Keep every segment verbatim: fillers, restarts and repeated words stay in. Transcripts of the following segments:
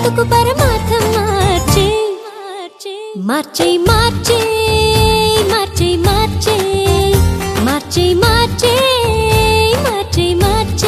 బ్రతుకు పరమార్థం మార్చే మార్చే మార్చే మార్చే మార్చే మార్చే మార్చే మార్చే మార్చే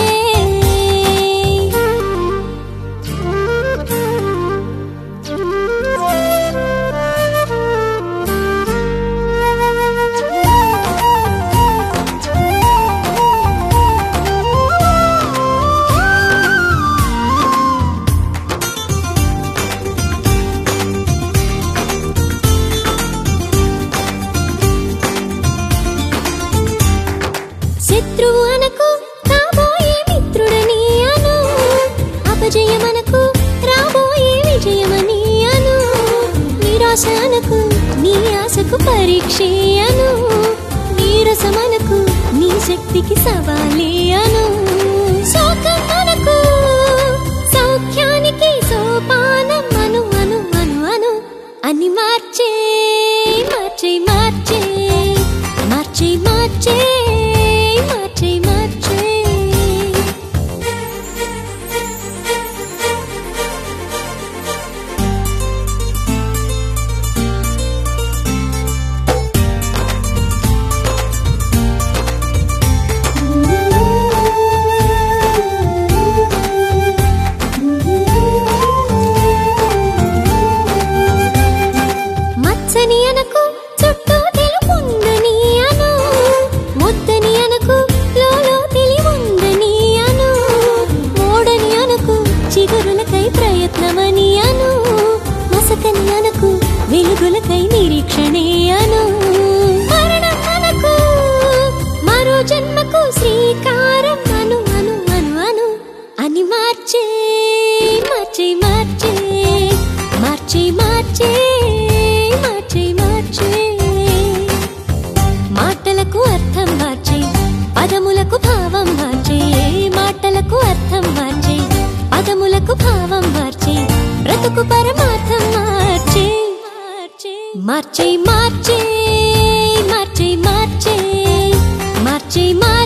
శత్రువు అనకు కాబోయే మిత్రుడని అను అపజయమనకు రాబోయే విజయమని అను నిరాశ అనకు నీ ఆశకు పరీక్షే అను నీరసమనకు నీ శక్తికి సవాలే అను శోకం అనకు సౌఖ్యానికి సోపానం అను అను అను అను అని మార్చే మార్చే మార్చే మార్చే మార్చే మార్చే మార్చే మచ్చని అనకు చుట్టూ తెలుపుందని అను ముద్దని అనకు లోలో తెలివుందని అను మోడని అనకు చిగురులకై ప్రయత్నమని అను మసకని అనకు వెలుగులకై నిరీక్షణే అను మరణం అనకు మరో జన్మకు శ్రీకారం అను అను అను అను అని మార్చే మార్చే మార్చే మార్చే మార్చే మార్చే మార్చే మాటలకు అర్థం మార్చే పదములకు భావం మార్చే మాటలకు అర్థం మార్చే పదములకు భావం మార్చే బ్రతుకు పరమార్థం మార్చే మార్చే మార్చే మార్చే మార్చే మార్చే మార్చే